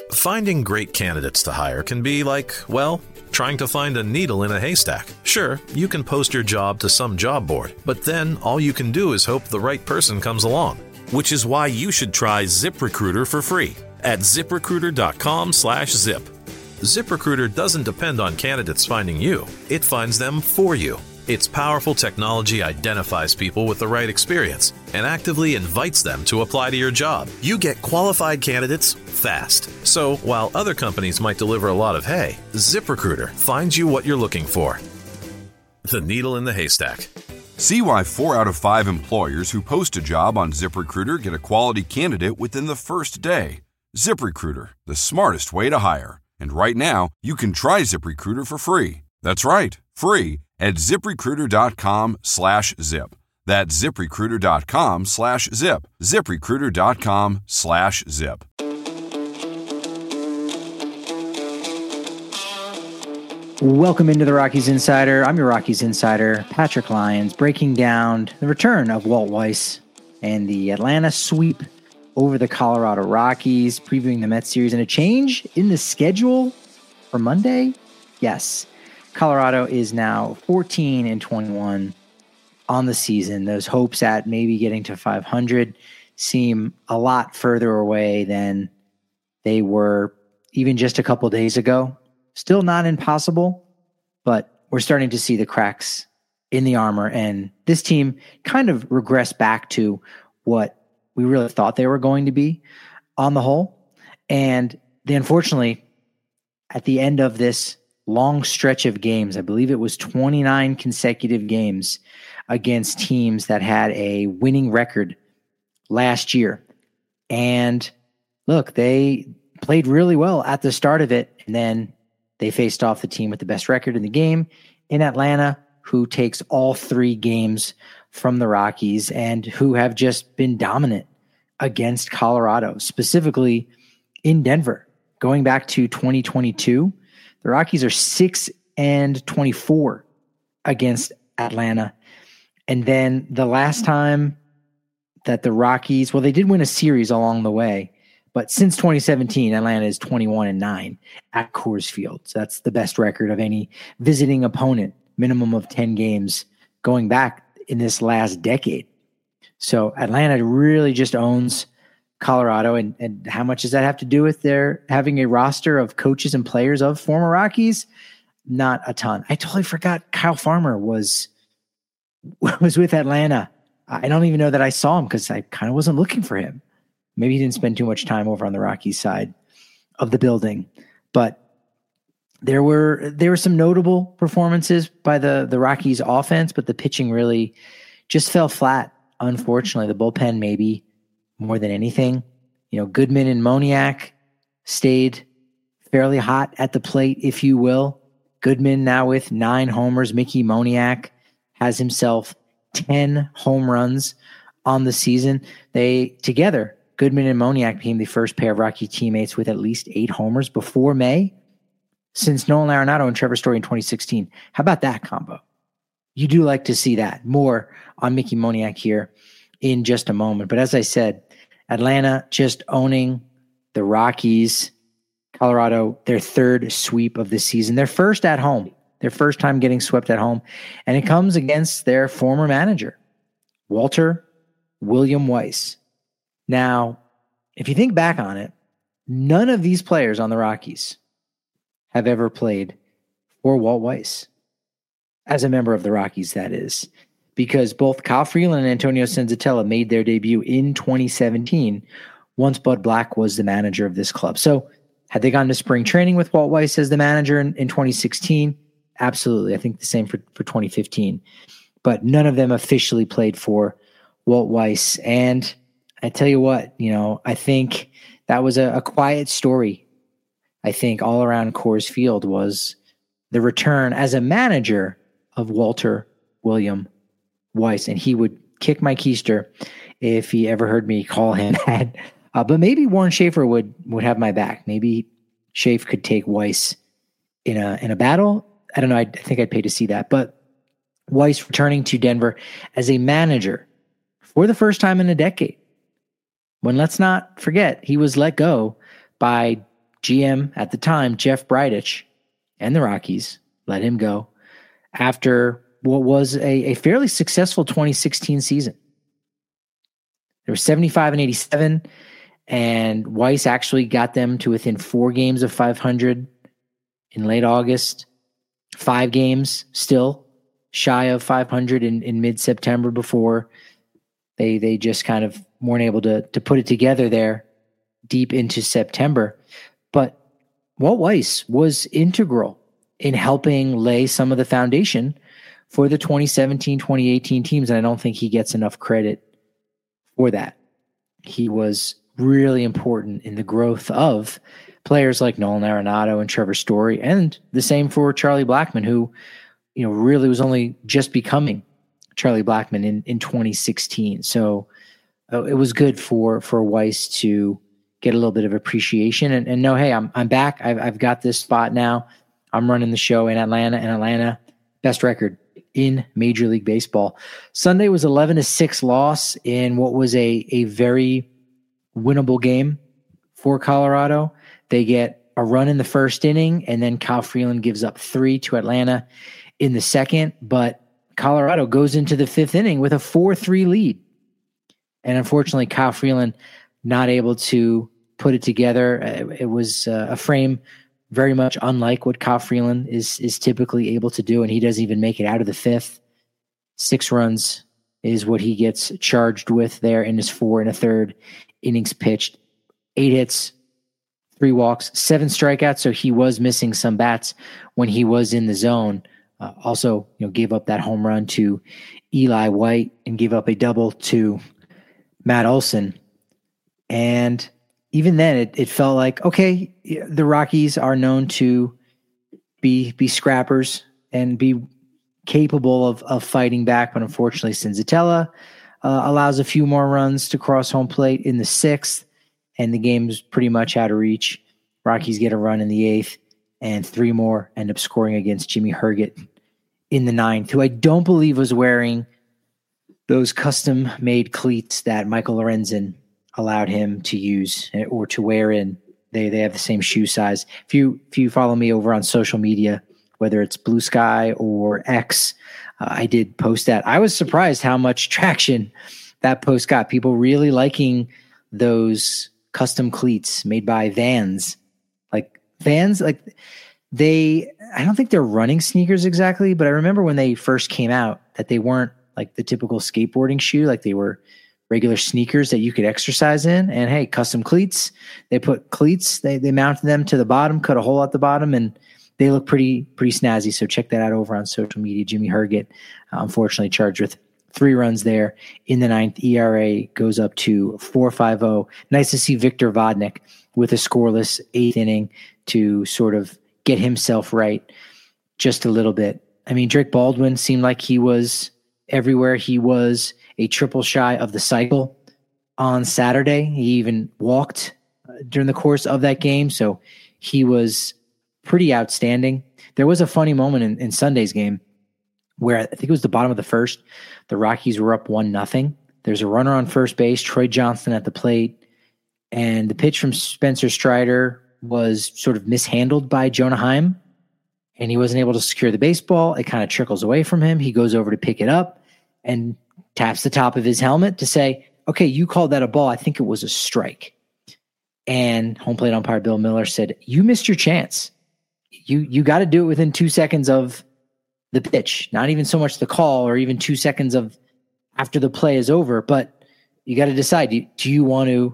Finding great candidates to hire can be like, well, trying to find a needle in a haystack. Sure, you can post your job to some job board, but then all you can do is hope the right person comes along. Which is why you should try ZipRecruiter for free at ZipRecruiter.com/zip. ZipRecruiter doesn't depend on candidates finding you. It finds them for you. Its powerful technology identifies people with the right experience and actively invites them to apply to your job. You get qualified candidates fast. So while other companies might deliver a lot of hay, ZipRecruiter finds you what you're looking for. The needle in the haystack. See why 4 out of 5 employers who post a job on ZipRecruiter get a quality candidate within the first day. ZipRecruiter, the smartest way to hire. And right now, you can try ZipRecruiter for free. That's right, free at ZipRecruiter.com/zip. That's ZipRecruiter.com/zip. ZipRecruiter.com/zip. Welcome into the Rockies Insider. I'm your Rockies Insider, Patrick Lyons, breaking down the return of Walt Weiss and the Atlanta sweep over the Colorado Rockies, previewing the Mets series, and a change in the schedule for Monday. Yes, Colorado is now 14-21 on the season. Those hopes at maybe getting to 500 seem a lot further away than they were even just a couple days ago. Still not impossible, but we're starting to see the cracks in the armor, and this team kind of regressed back to what we really thought they were going to be on the whole. And they, unfortunately, at the end of this long stretch of games, I believe it was 29 consecutive games against teams that had a winning record last year. And look, they played really well at the start of it, and then they faced off the team with the best record in the game in Atlanta, who takes all 3 games from the Rockies and who have just been dominant against Colorado, specifically in Denver. Going back to 2022, the Rockies are 6-24 against Atlanta. And then the last time that the Rockies, well, they did win a series along the way, but since 2017, Atlanta is 21-9 at Coors Field. So that's the best record of any visiting opponent, minimum of 10 games going back in this last decade. So Atlanta really just owns Colorado. And how much does that have to do with their having a roster of coaches and players of former Rockies? Not a ton. I totally forgot Kyle Farmer was with Atlanta. I don't even know that I saw him because I kind of wasn't looking for him. Maybe he didn't spend too much time over on the Rockies side of the building, but there were some notable performances by the Rockies offense, but the pitching really just fell flat. Unfortunately, the bullpen maybe more than anything. Goodman and Moniak stayed fairly hot at the plate, if you will. Goodman now with 9 homers. Mickey Moniak has himself 10 home runs on the season. They together, Goodman and Moniak, became the first pair of Rocky teammates with at least 8 homers before May since Nolan Arenado and Trevor Story in 2016. How about that combo? You do like to see that. More on Mickey Moniak here in just a moment. But as I said, Atlanta just owning the Rockies. Colorado, their 3rd sweep of the season. Their first at home. Their first time getting swept at home. And it comes against their former manager, Walter William Weiss. Now, if you think back on it, none of these players on the Rockies have ever played for Walt Weiss. As a member of the Rockies, that is. Because both Kyle Freeland and Antonio Senzatella made their debut in 2017 once Bud Black was the manager of this club. So had they gone to spring training with Walt Weiss as the manager in 2016? Absolutely. I think the same for 2015. But none of them officially played for Walt Weiss. And I tell you what, I think that was a quiet story. I think all around Coors Field was the return as a manager of Walter William Weiss. And he would kick my keister if he ever heard me call him that. But maybe Warren Schaefer would have my back. Maybe Schaefer could take Weiss in a battle. I don't know. I think I'd pay to see that. But Weiss returning to Denver as a manager for the first time in a decade. When, let's not forget, he was let go by GM at the time, Jeff Bridich, and the Rockies let him go after what was a fairly successful 2016 season. There were 75 and 87, and Weiss actually got them to within 4 games of 500 in late August, 5 games still shy of 500 in mid-September before they just kind of weren't able to put it together there deep into September. But Walt Weiss was integral in helping lay some of the foundation for the 2017-2018 teams, and I don't think he gets enough credit for that. He was really important in the growth of players like Nolan Arenado and Trevor Story, and the same for Charlie Blackmon, who really was only just becoming Charlie Blackmon in 2016. So it was good for Weiss to get a little bit of appreciation and know, hey, I'm back. I've got this spot now. I'm running the show in Atlanta, and Atlanta, best record in Major League Baseball. Sunday was 11-6 loss in what was a very winnable game for Colorado. They get a run in the first inning, and then Kyle Freeland gives up 3 to Atlanta in the second, but Colorado goes into the 5th inning with a 4-3 lead. And unfortunately, Kyle Freeland not able to put it together. It was a frame very much unlike what Kyle Freeland is typically able to do, and he doesn't even make it out of the 5th. 6 runs is what he gets charged with there in his 4 1/3 innings pitched. 8 hits, 3 walks, 7 strikeouts, so he was missing some bats when he was in the zone. Also, gave up that home run to Eli White and gave up a double to Matt Olson. And even then, it felt like, okay, the Rockies are known to be scrappers and be capable of fighting back, but unfortunately, Senzatella allows a few more runs to cross home plate in the 6th, and the game's pretty much out of reach. Rockies get a run in the 8th, and 3 more end up scoring against Jimmy Herget in the 9th, who I don't believe was wearing those custom-made cleats that Michael Lorenzen allowed him to use or to wear in. They have the same shoe size. If you follow me over on social media, whether it's Blue Sky or X, I did post that. I was surprised how much traction that post got. People really liking those custom cleats made by Vans. Vans, I don't think they're running sneakers exactly, but I remember when they first came out that they weren't like the typical skateboarding shoe. Like they were regular sneakers that you could exercise in. And hey, custom cleats. They put cleats, they mounted them to the bottom, cut a hole at the bottom, and they look pretty snazzy. So check that out over on social media. Jimmy Herget, unfortunately charged with 3 runs there in the 9th. ERA goes up to 4.50. Nice to see Victor Vodnik with a scoreless 8th inning to sort of get himself right just a little bit. I mean, Drake Baldwin seemed like he was everywhere. He was a triple shy of the cycle on Saturday. He even walked during the course of that game, so he was pretty outstanding. There was a funny moment in Sunday's game where I think it was the bottom of the 1st. The Rockies were up 1-0. There's a runner on first base, Troy Johnston at the plate, and the pitch from Spencer Strider was sort of mishandled by Jonah Heim, and he wasn't able to secure the baseball. It kind of trickles away from him. He goes over to pick it up and taps the top of his helmet to say, okay, you called that a ball. I think it was a strike. And home plate umpire Bill Miller said, you missed your chance. You got to do it within 2 seconds of the pitch, not even so much the call or even 2 seconds of after the play is over, but you got to decide, do you want to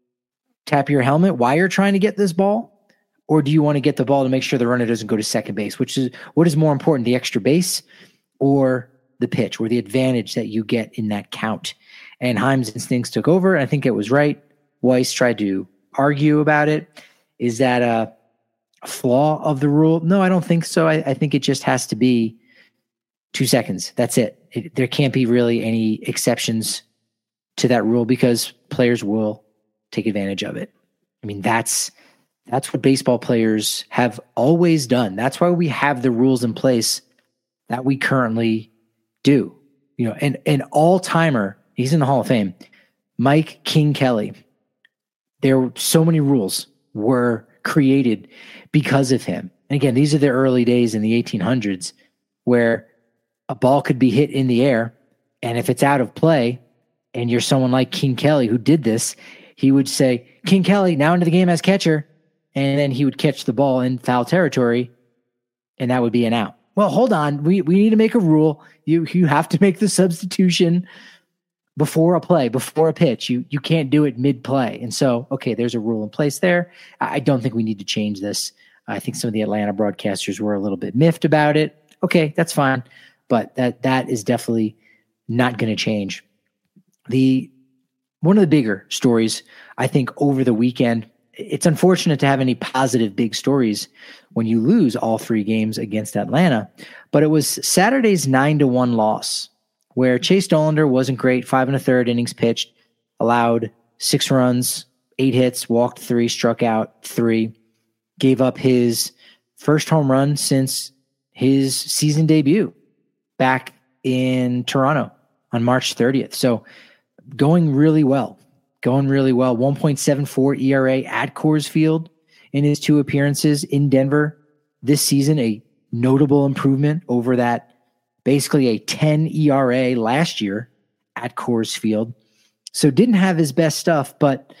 tap your helmet while you're trying to get this ball, or do you want to get the ball to make sure the runner doesn't go to second base, which is what is more important, the extra base or the pitch or the advantage that you get in that count? And Heim's instincts took over. I think it was right. Weiss tried to argue about it. Is that a flaw of the rule? No, I don't think so. I think it just has to be 2 seconds. That's it. There can't be really any exceptions to that rule because players will take advantage of it. I mean, that's what baseball players have always done. That's why we have the rules in place that we currently do. An all-timer, he's in the Hall of Fame, Mike King Kelly. There were so many rules were created because of him. And again, these are the early days in the 1800s where a ball could be hit in the air, and if it's out of play, and you're someone like King Kelly who did this, he would say, King Kelly, now into the game as catcher, and then he would catch the ball in foul territory, and that would be an out. Well, hold on. We need to make a rule. You have to make the substitution before a play, before a pitch. You can't do it mid-play. And so, okay, there's a rule in place there. I don't think we need to change this. I think some of the Atlanta broadcasters were a little bit miffed about it. Okay, that's fine. But that is definitely not going to change. One of the bigger stories, I think, over the weekend, it's unfortunate to have any positive big stories when you lose all 3 games against Atlanta, but it was Saturday's 9-1 loss where Chase Dollander wasn't great, 5 1/3 innings pitched, allowed 6 runs, 8 hits, walked 3, struck out 3, gave up his first home run since his season debut back in Toronto on March 30th. So going really well. 1.74 ERA at Coors Field in his 2 appearances in Denver this season, a notable improvement over that basically a 10 ERA last year at Coors Field. So didn't have his best stuff, but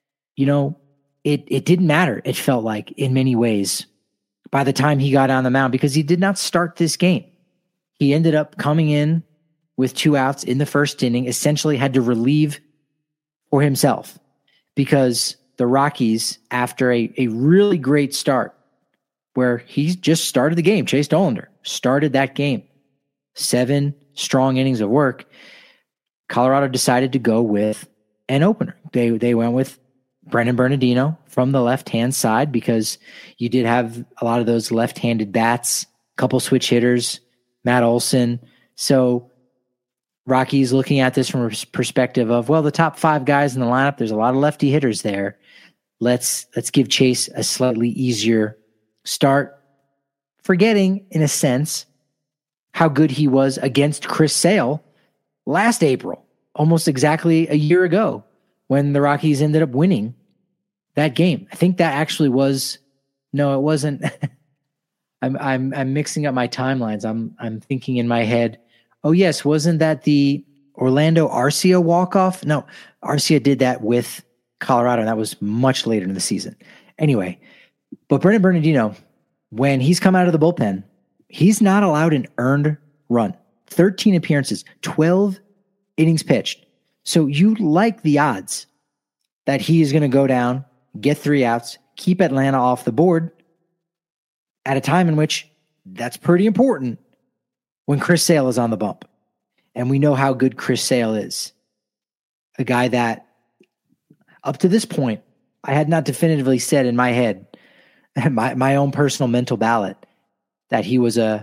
it didn't matter. It felt like in many ways by the time he got on the mound, because he did not start this game. He ended up coming in with 2 outs in the first inning, essentially had to relieve for himself because the Rockies, after a really great start where he just started the game, Chase Dollander started that game, 7 strong innings of work, Colorado decided to go with an opener. They went with Brendan Bernardino from the left-hand side because you did have a lot of those left-handed bats, couple switch hitters, Matt Olson. So Rockies looking at this from a perspective of, well, the top 5 guys in the lineup, there's a lot of lefty hitters there. Let's give Chase a slightly easier start, forgetting, in a sense, how good he was against Chris Sale last April, almost exactly a year ago, when the Rockies ended up winning that game. I think that actually was, no, it wasn't. I'm mixing up my timelines. I'm thinking in my head, oh yes, wasn't that the Orlando Arcia walk-off? No, Arcia did that with Colorado, and that was much later in the season. Anyway, but Brendan Bernardino, when he's come out of the bullpen, he's not allowed an earned run. 13 appearances, 12 innings pitched. So you like the odds that he is going to go down, get 3 outs, keep Atlanta off the board at a time in which that's pretty important when Chris Sale is on the bump. And we know how good Chris Sale is. A guy that, up to this point, I had not definitively said in my head, my own personal mental ballot, that he was a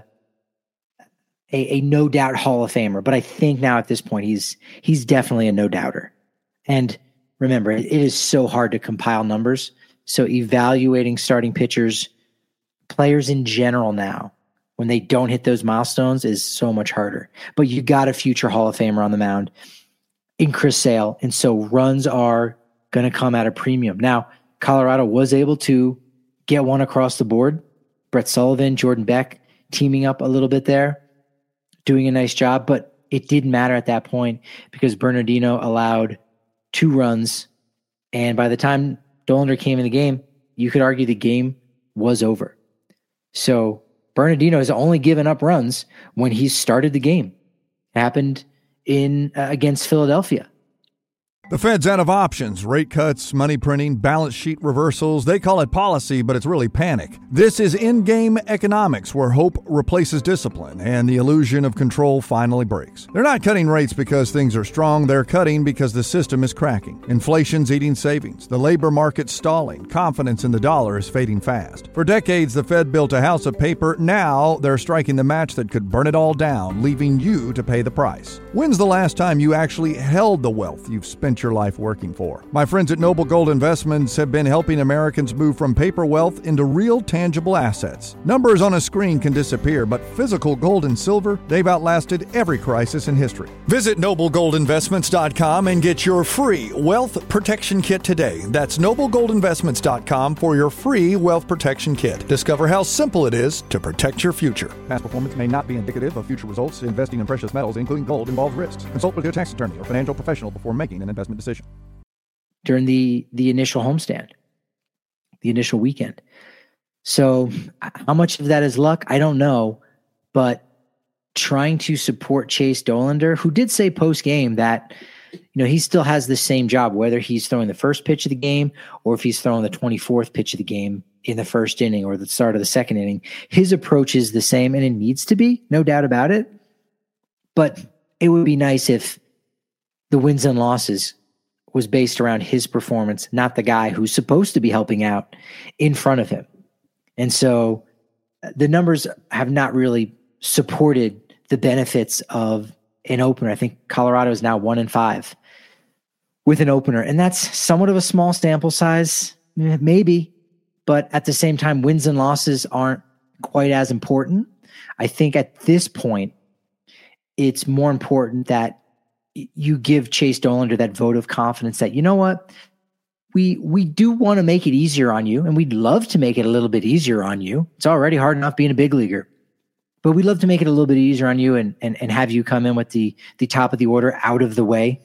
no doubt Hall of Famer. But I think now at this point, he's definitely a no doubter. And remember, it is so hard to compile numbers. So evaluating starting pitchers, players in general now, when they don't hit those milestones, is so much harder. But you got a future Hall of Famer on the mound in Chris Sale. And so runs are going to come at a premium. Now, Colorado was able to get one across the board. Brett Sullivan, Jordan Beck teaming up a little bit there, doing a nice job. But it didn't matter at that point because Bernardino allowed 2 runs. And by the time Dollander came in the game, you could argue the game was over. So Bernardino has only given up runs when he's started the game. It happened in against Philadelphia. The Fed's out of options, rate cuts, money printing, balance sheet reversals. They call it policy, but it's really panic. This is in-game economics where hope replaces discipline and the illusion of control finally breaks. They're not cutting rates because things are strong. They're cutting because the system is cracking. Inflation's eating savings. The labor market's stalling. Confidence in the dollar is fading fast. For decades, the Fed built a house of paper. Now they're striking the match that could burn it all down, leaving you to pay the price. When's the last time you actually held the wealth you've spent spent your life working for. My friends at Noble Gold Investments have been helping Americans move from paper wealth into real tangible assets. Numbers on a screen can disappear, but physical gold and silver, they've outlasted every crisis in history. Visit noblegoldinvestments.com and get your free wealth protection kit today. That's noblegoldinvestments.com for your free wealth protection kit. Discover how simple it is to protect your future. Past performance may not be indicative of future results. Investing in precious metals, including gold, involves risks. Consult with your tax attorney or financial professional before making an investment decision. During the initial homestand, the initial weekend. So how much of that is luck? I don't know. But trying to support Chase Dollander, who did say post-game that he still has the same job, whether he's throwing the first pitch of the game or if he's throwing the 24th pitch of the game in the first inning or the start of the second inning. His approach is the same, and it needs to be, no doubt about it. But it would be nice if the wins and losses was based around his performance, not the guy who's supposed to be helping out in front of him. And so the numbers have not really supported the benefits of an opener. I think Colorado is now 1-5 with an opener, and that's somewhat of a small sample size, maybe, but at the same time, wins and losses aren't quite as important. I think at this point, it's more important that you give Chase Dollander that vote of confidence that, you know what, we do want to make it easier on you, and we'd love to make it a little bit easier on you. It's already hard enough being a big leaguer, but we'd love to make it a little bit easier on you and have you come in with the top of the order out of the way.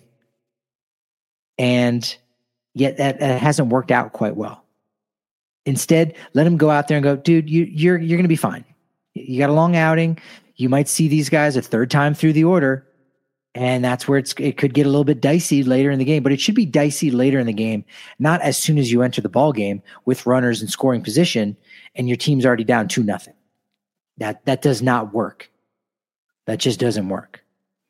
And yet that hasn't worked out quite well. Instead, let him go out there and go, dude, you're going to be fine. You got a long outing. You might see these guys a third time through the order, and that's where it could get a little bit dicey later in the game. But it should be dicey later in the game, not as soon as you enter the ball game with runners in scoring position and your team's already down 2-0. That does not work. That just doesn't work.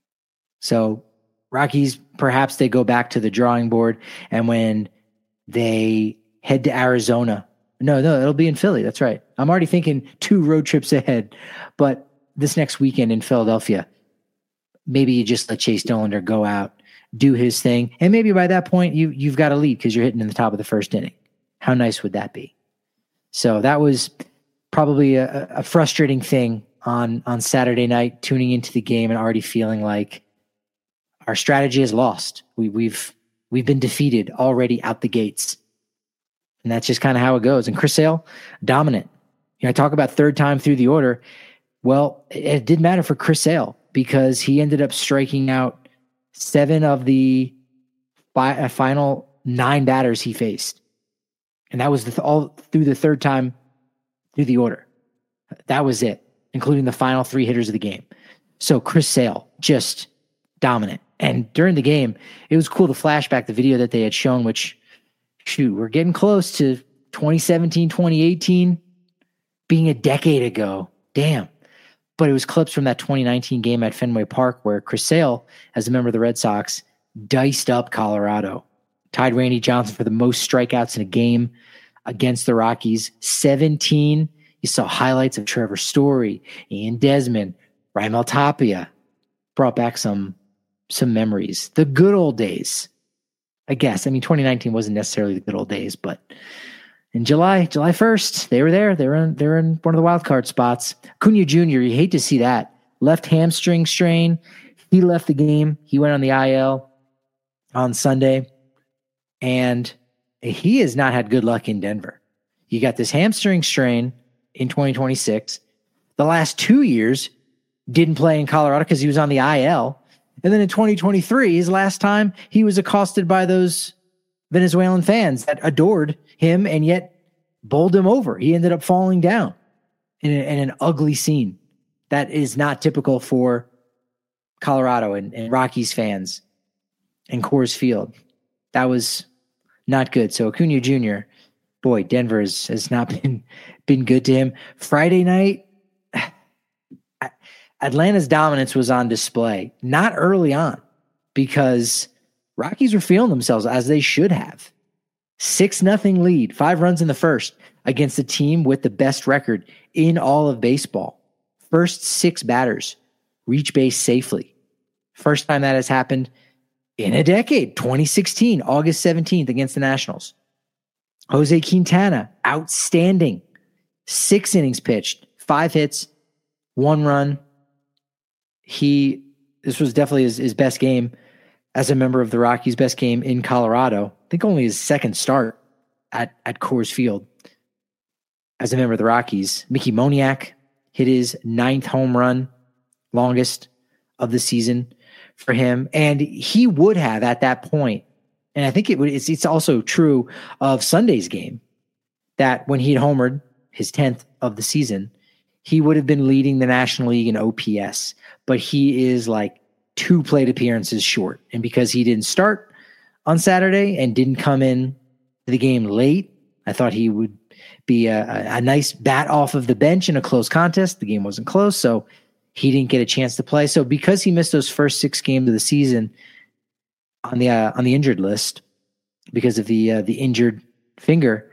So Rockies, perhaps they go back to the drawing board, and when they head to Arizona, no, it'll be in Philly. That's right. I'm already thinking 2 road trips ahead, but this next weekend in Philadelphia, maybe you just let Chase Dollander go out, do his thing, and maybe by that point you've got a lead because you're hitting in the top of the first inning. How nice would that be? So that was probably a frustrating thing on Saturday night, tuning into the game and already feeling like our strategy is lost. We've been defeated already out the gates. And that's just kind of how it goes. And Chris Sale, dominant. I talk about third time through the order. Well, it didn't matter for Chris Sale because he ended up striking out 7 of the final 9 batters he faced. And that was all through the third time through the order. That was it, including the final 3 hitters of the game. So Chris Sale, just dominant. And during the game, it was cool to flashback the video that they had shown, which, shoot, we're getting close to 2017, 2018 being a decade ago. Damn. But it was clips from that 2019 game at Fenway Park where Chris Sale, as a member of the Red Sox, diced up Colorado, tied Randy Johnson for the most strikeouts in a game against the Rockies, 17. You saw highlights of Trevor Story, Ian Desmond, Raimel Tapia. Brought back some memories. The good old days, I guess. 2019 wasn't necessarily the good old days, but in July 1st, they were there. They're in one of the wild card spots. Acuna Jr., you hate to see that. Left hamstring strain. He left the game. He went on the IL on Sunday, and he has not had good luck in Denver. You got this hamstring strain in 2026. The last 2 years didn't play in Colorado because he was on the IL. And then in 2023, his last time, he was accosted by those Venezuelan fans that adored him and yet bowled him over. He ended up falling down in an ugly scene. That is not typical for Colorado and Rockies fans and Coors Field. That was not good. So Acuna Jr., boy, Denver has not been good to him. Friday night, Atlanta's dominance was on display, not early on, because Rockies were feeling themselves as they should have. 6-0 lead, 5 runs in the first against a team with the best record in all of baseball. First 6 batters reach base safely. First time that has happened in a decade, 2016, August 17th against the Nationals. Jose Quintana, outstanding. 6 innings pitched, 5 hits, 1 run. This was definitely his best game as a member of the Rockies, best game in Colorado. I think only his second start at Coors Field as a member of the Rockies. Mickey Moniak hit his 9th home run, longest of the season for him. And he would have at that point, and I think it's also true of Sunday's game, that when he'd homered his 10th of the season, he would have been leading the National League in OPS, but he is like 2 plate appearances short. And because he didn't start on Saturday and didn't come in to the game late, I thought he would be a nice bat off of the bench in a close contest. The game wasn't close, so he didn't get a chance to play. So because he missed those first 6 games of the season on the injured list because of the injured finger,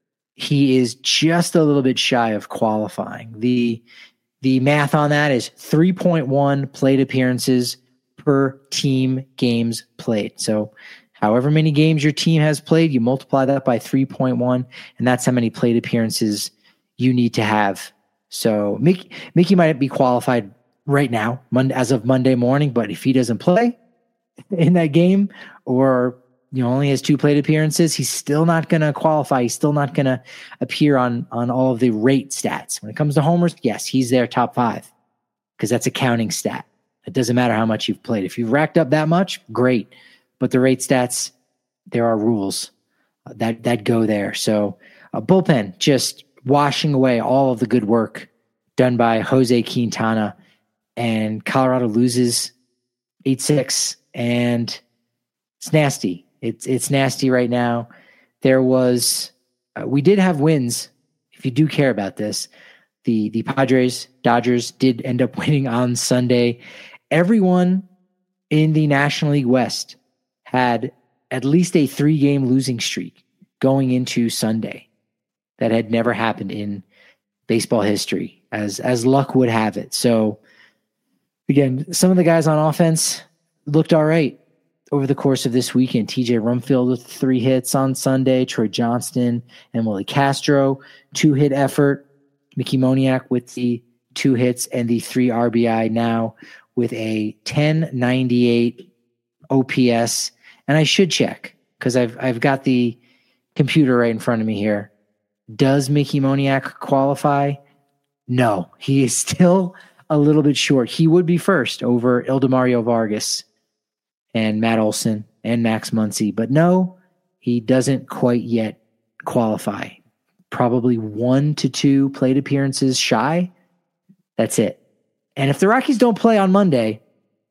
he is just a little bit shy of qualifying. The math on that is 3.1 plate appearances per team games played. So however many games your team has played, you multiply that by 3.1, and that's how many plate appearances you need to have. So Mickey might be qualified right now, as of Monday morning, but if he doesn't play in that game, or only has 2 plate appearances, he's still not going to qualify. He's still not going to appear on all of the rate stats. When it comes to homers, yes, he's there top 5 because that's a counting stat. It doesn't matter how much you've played. If you've racked up that much, great. But the rate stats, there are rules that go there. So bullpen just washing away all of the good work done by Jose Quintana, and Colorado loses 8-6, and it's nasty. It's nasty right now. There was, we did have wins. If you do care about this, the Padres, Dodgers did end up winning on Sunday. Everyone in the National League West had at least a 3-game losing streak going into Sunday. That had never happened in baseball history, as luck would have it. So again, some of the guys on offense looked all right over the course of this weekend. TJ Rumfield with 3 hits on Sunday, Troy Johnston and Willie Castro, 2-hit effort. Mickey Moniak with the 2 hits and the 3 RBI, now with a 1098 OPS. And I should check because I've got the computer right in front of me here. Does Mickey Moniak qualify? No, he is still a little bit short. He would be first over Ildemario Vargas and Matt Olson and Max Muncy. But no, he doesn't quite yet qualify. Probably 1 to 2 plate appearances shy. That's it. And if the Rockies don't play on Monday,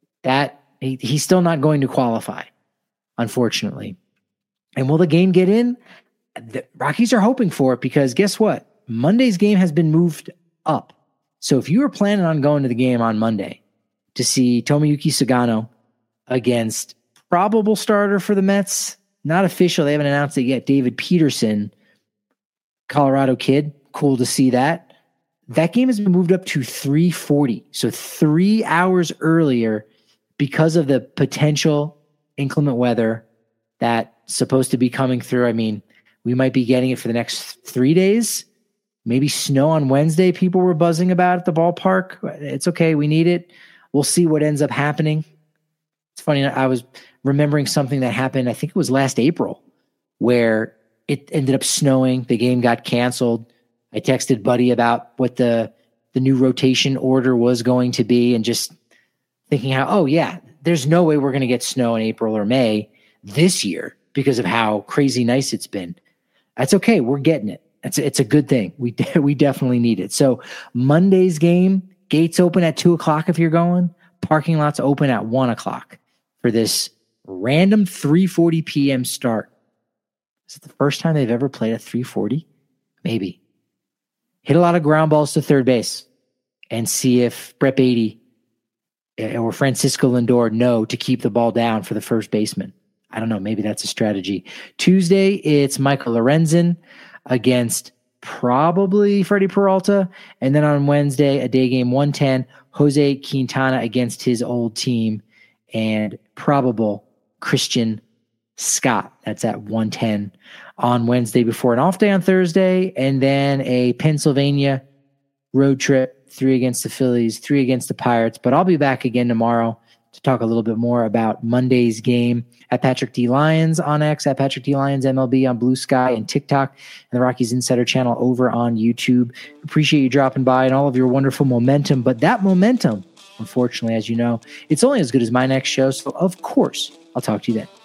he's still not going to qualify, unfortunately. And will the game get in? The Rockies are hoping for it because guess what? Monday's game has been moved up. So if you were planning on going to the game on Monday to see Tomoyuki Sugano against probable starter for the Mets, not official, they haven't announced it yet, David Peterson, Colorado kid, cool to see that. That game has been moved up to 3:40, so 3 hours earlier because of the potential inclement weather that's supposed to be coming through. I mean, we might be getting it for the next 3 days. Maybe snow on Wednesday, people were buzzing about at the ballpark. It's okay, we need it. We'll see what ends up happening. It's funny, I was remembering something that happened, I think it was last April, where it ended up snowing. The game got canceled. I texted Buddy about what the new rotation order was going to be and just thinking how, oh yeah, there's no way we're going to get snow in April or May this year because of how crazy nice it's been. That's okay. We're getting it. It's a good thing. We definitely need it. So Monday's game, gates open at 2:00 if you're going. Parking lots open at 1:00 for this random 3:40 p.m. start. Is it the first time they've ever played at 3:40? Maybe. Hit a lot of ground balls to third base and see if Brett Beatty or Francisco Lindor know to keep the ball down for the first baseman. I don't know. Maybe that's a strategy. Tuesday, it's Michael Lorenzen against probably Freddie Peralta. And then on Wednesday, a day game 1:10, Jose Quintana against his old team and probable Christian Scott. That's at 1:10 on Wednesday before an off day on Thursday, and then a Pennsylvania road trip, 3 against the Phillies, 3 against the Pirates. But I'll be back again tomorrow to talk a little bit more about Monday's game at Patrick D. Lyons on X, at Patrick D. Lyons MLB on Blue Sky and TikTok, and the Rockies Insider channel over on YouTube. Appreciate you dropping by and all of your wonderful momentum. But that momentum, unfortunately, as you know, it's only as good as my next show. So, of course, I'll talk to you then.